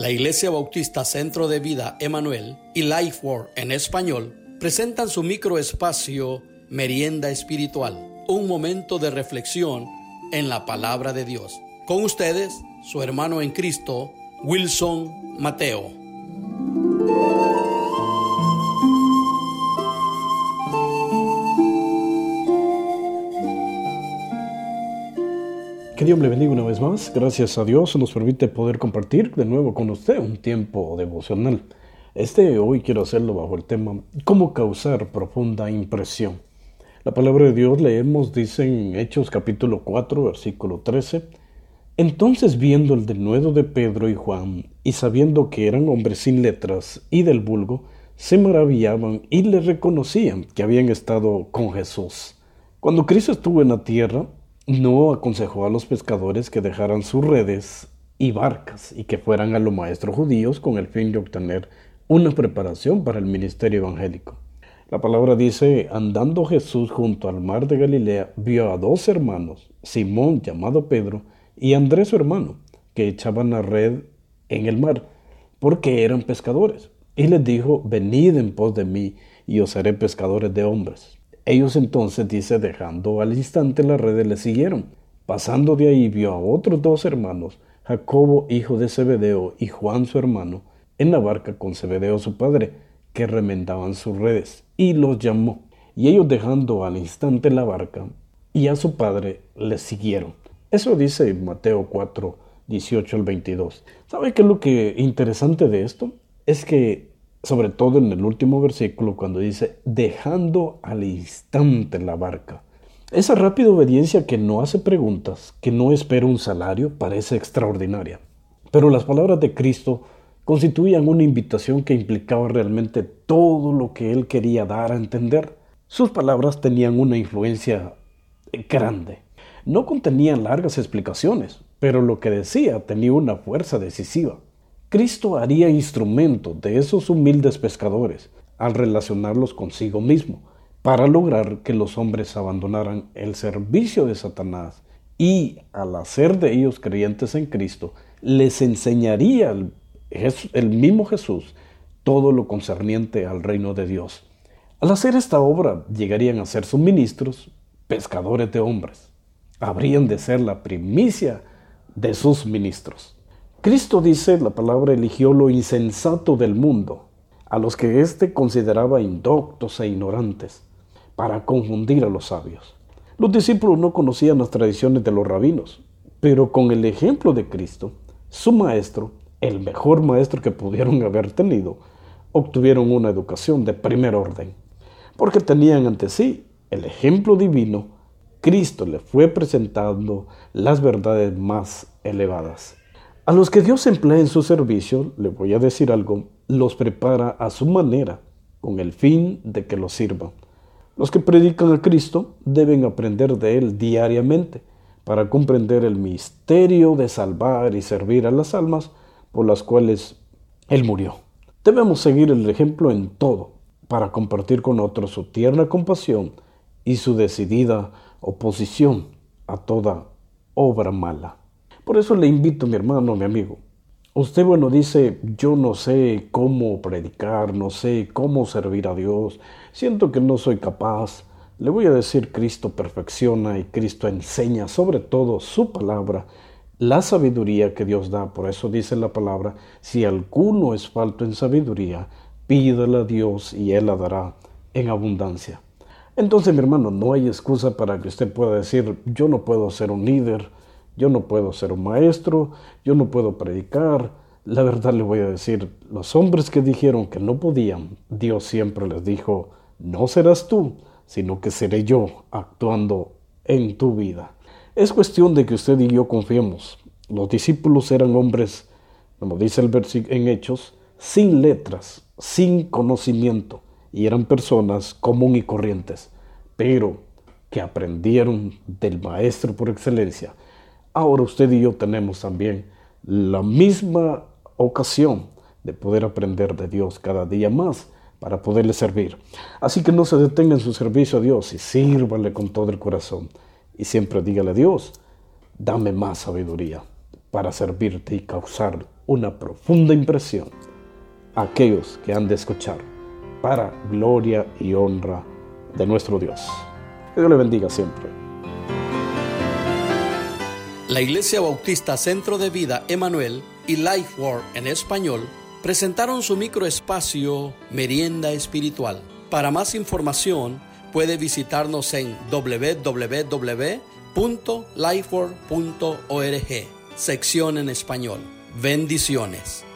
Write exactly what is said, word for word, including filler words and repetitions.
La Iglesia Bautista Centro de Vida Emanuel y Lifeword en español presentan su microespacio Merienda Espiritual, un momento de reflexión en la palabra de Dios. Con ustedes, su hermano en Cristo, Wilson Mateo. Que Dios le bendiga una vez más. Gracias a Dios nos permite poder compartir de nuevo con usted un tiempo devocional. Este hoy quiero hacerlo bajo el tema ¿Cómo causar profunda impresión? La palabra de Dios leemos, dice en Hechos capítulo cuatro, versículo trece. Entonces viendo el denuedo de Pedro y Juan, y sabiendo que eran hombres sin letras y del vulgo, se maravillaban y le reconocían que habían estado con Jesús. Cuando Cristo estuvo en la tierra, no aconsejó a los pescadores que dejaran sus redes y barcas y que fueran a los maestros judíos con el fin de obtener una preparación para el ministerio evangélico. La palabra dice, andando Jesús junto al mar de Galilea, vio a dos hermanos, Simón llamado Pedro y Andrés su hermano, que echaban la red en el mar, porque eran pescadores. Y les dijo, venid en pos de mí y os haré pescadores de hombres. Ellos entonces, dice, dejando al instante las redes, le siguieron. Pasando de ahí vio a otros dos hermanos, Jacobo, hijo de Zebedeo, y Juan su hermano, en la barca con Zebedeo su padre, que remendaban sus redes, y los llamó. Y ellos dejando al instante la barca y a su padre, le siguieron. Eso dice Mateo cuatro, dieciocho al veintidós. ¿Sabe qué es lo que interesante de esto? Es que sobre todo en el último versículo, cuando dice, dejando al instante la barca. Esa rápida obediencia que no hace preguntas, que no espera un salario, parece extraordinaria. Pero las palabras de Cristo constituían una invitación que implicaba realmente todo lo que Él quería dar a entender. Sus palabras tenían una influencia grande. No contenían largas explicaciones, pero lo que decía tenía una fuerza decisiva. Cristo haría instrumento de esos humildes pescadores al relacionarlos consigo mismo para lograr que los hombres abandonaran el servicio de Satanás y al hacer de ellos creyentes en Cristo les enseñaría el, el mismo Jesús todo lo concerniente al reino de Dios. Al hacer esta obra llegarían a ser sus ministros, pescadores de hombres. Habrían de ser la primicia de sus ministros. Cristo, dice la palabra, eligió lo insensato del mundo, a los que éste consideraba indoctos e ignorantes, para confundir a los sabios. Los discípulos no conocían las tradiciones de los rabinos, pero con el ejemplo de Cristo, su maestro, el mejor maestro que pudieron haber tenido, obtuvieron una educación de primer orden, porque tenían ante sí el ejemplo divino. Cristo le fue presentando las verdades más elevadas. A los que Dios emplea en su servicio, le voy a decir algo, los prepara a su manera, con el fin de que los sirvan. Los que predican a Cristo deben aprender de Él diariamente para comprender el misterio de salvar y servir a las almas por las cuales Él murió. Debemos seguir el ejemplo en todo para compartir con otros su tierna compasión y su decidida oposición a toda obra mala. Por eso le invito, mi hermano, mi amigo. Usted, bueno, dice, yo no sé cómo predicar, no sé cómo servir a Dios, siento que no soy capaz. Le voy a decir, Cristo perfecciona y Cristo enseña, sobre todo su palabra, la sabiduría que Dios da. Por eso dice la palabra, si alguno es falto en sabiduría, pídala a Dios y Él la dará en abundancia. Entonces, mi hermano, no hay excusa para que usted pueda decir, yo no puedo ser un líder, yo no puedo ser un maestro, yo no puedo predicar. La verdad le voy a decir, los hombres que dijeron que no podían, Dios siempre les dijo, no serás tú, sino que seré yo actuando en tu vida. Es cuestión de que usted y yo confiemos. Los discípulos eran hombres, como dice el versículo en Hechos, sin letras, sin conocimiento, y eran personas común y corrientes, pero que aprendieron del maestro por excelencia. Ahora usted y yo tenemos también la misma ocasión de poder aprender de Dios cada día más para poderle servir. Así que no se detenga en su servicio a Dios y sírvale con todo el corazón. Y siempre dígale a Dios, dame más sabiduría para servirte y causar una profunda impresión a aquellos que han de escuchar, para gloria y honra de nuestro Dios. Que Dios le bendiga siempre. La Iglesia Bautista Centro de Vida Emanuel y Lifeword en español presentaron su microespacio Merienda Espiritual. Para más información puede visitarnos en doble u doble u doble u punto lifeword punto org, sección en español. Bendiciones.